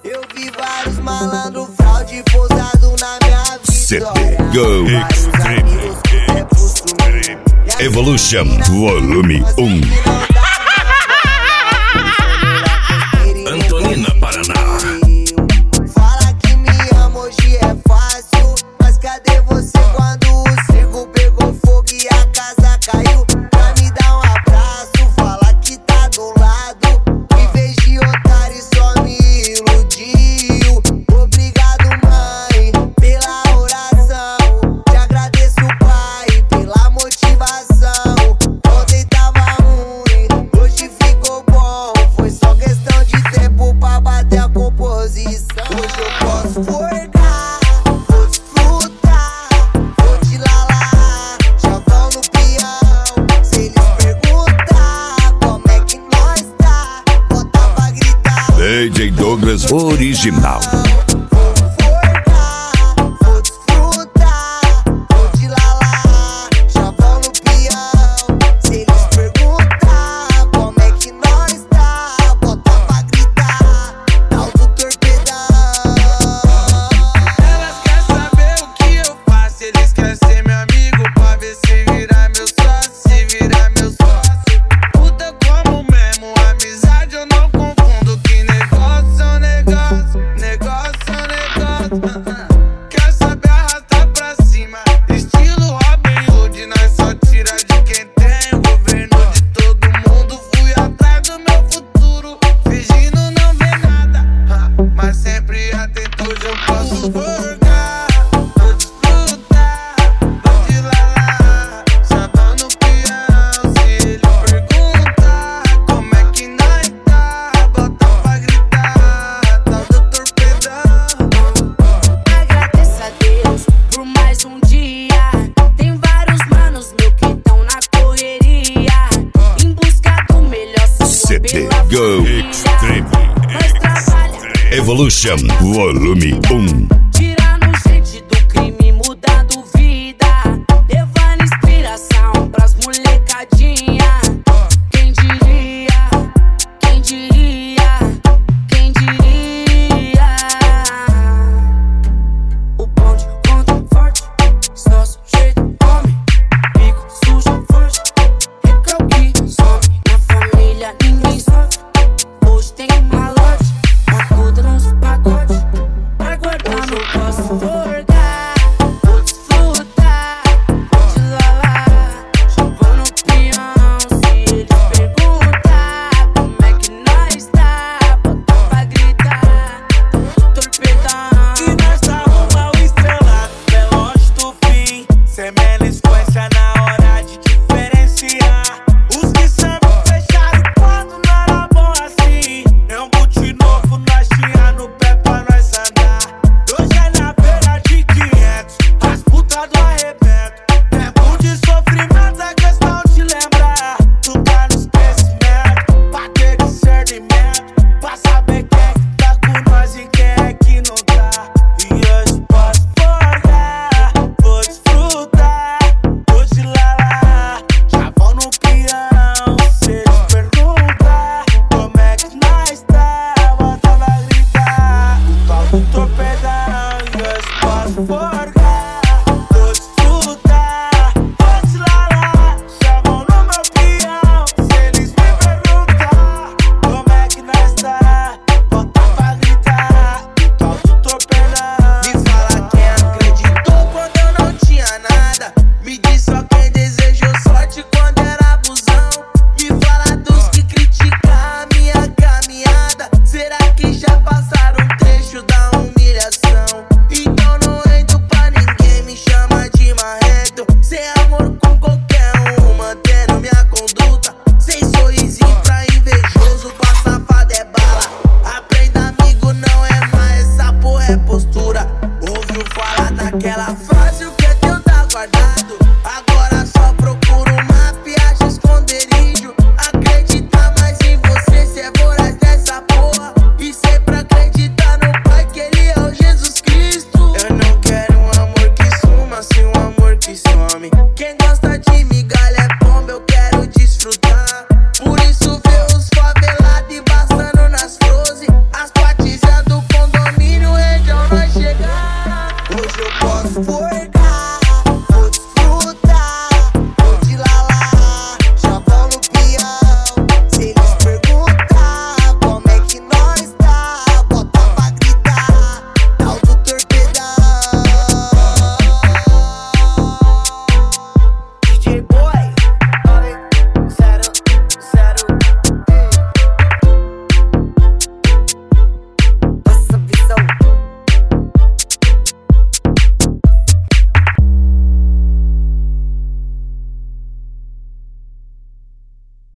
Eu vi vários malandro fraude pousado na minha vida. Go Extreme Evolution Volume 1. Antonina, Paraná. Fala que me ama, hoje é fácil. Mas cadê você quando o circo pegou fogo e a casa caiu? Pra me dar um abraço, fala que tá do lado. Em vez de otário, só me iludiu. Obrigado, mãe, pela oração. Te agradeço, pai, pela motivação. Ontem tava ruim, hoje ficou bom. Foi só questão de tempo pra bater a composição. Hoje eu posso forcar, vou desfrutar, vou te lalar, chavão no peão. Se eles perguntar como é que nós tá, bota pra gritar. DJ Douglas Original. Vou forcar, vou desfrutar, vou te lalar, chavão no peão. Se eles perguntar como é que nós tá, bota pra gritar. Tal do torpedão. Elas querem saber o que eu faço. Eles querem ser meu amigo pra ver se virar meu sócio, se virar meu sócio. Puta como mesmo, amizade eu não confundo. Que negócio é um negócio, negócio é um negócio. Quer saber arrastar pra cima, estilo Robin Hood. Nós só tira de quem tem, o governo de todo mundo. Fui atrás do meu futuro, fingindo não ver nada, mas sempre atento. Hoje eu posso forgar, vou desfrutar, vou te lalar, chavão no peão. Se ele perguntar como é que nós tá, bota pra gritar. Tal do torpedão. Agradeça a Deus por mais um dia. Tem vários manos meu que tão na correria, em busca do melhor CD Go Extreme Nós trabalha Evolution Volume 1.